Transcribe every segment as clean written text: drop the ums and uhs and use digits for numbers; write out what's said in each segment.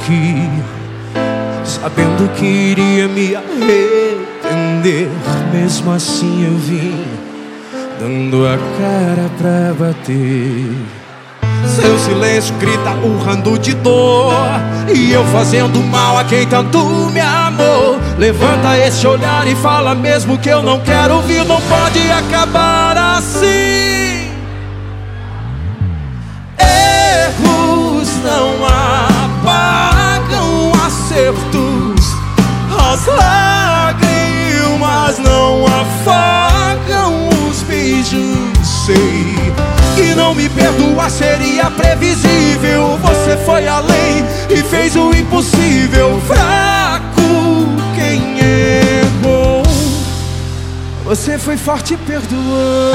aqui, sabendo que iria me arrepender. Mesmo assim eu vim, dando a cara pra bater. Seu silêncio grita urrando de dor, e eu fazendo mal a quem tanto me amou. Levanta esse olhar e fala mesmo que eu não quero ouvir. Não pode acabar assim. Erros não apagam acertos, as lágrimas não afogam os beijos. Sei que não me perdoar seria previsível. Você foi além e fez o impossível. Fraco quem errou, você foi forte e perdoou.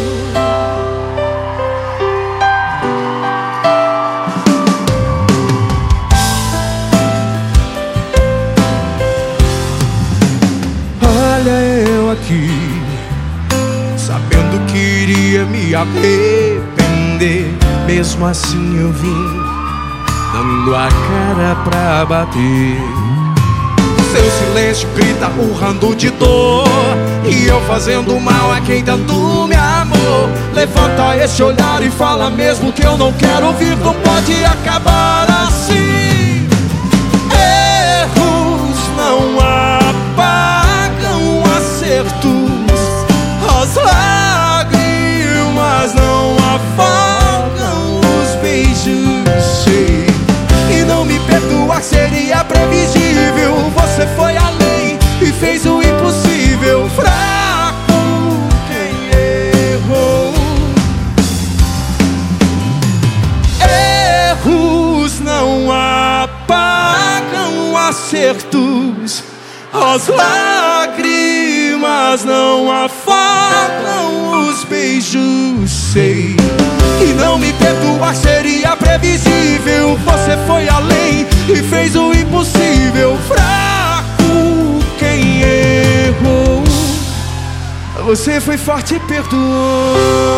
Olha eu aqui, sabendo que iria me arrepender. Mesmo assim eu vim, dando a cara pra bater. Seu silêncio grita urrando de dor, e eu fazendo mal a quem tanto me amou. Levanta esse olhar e fala mesmo que eu não quero ouvir. Não pode acabar assim. Erros não apagam acertos, as lágrimas não afogam os beijos. Sei que não me perdoar seria previsível. Você foi além e fez o impossível. Fraco quem errou. Erros não apagam acertos, as lágrimas não afogam os beijos. Sei que não me perdoar seria previsível. Você foi além e fez o impossível. Fraco quem errou, você foi forte e perdoou.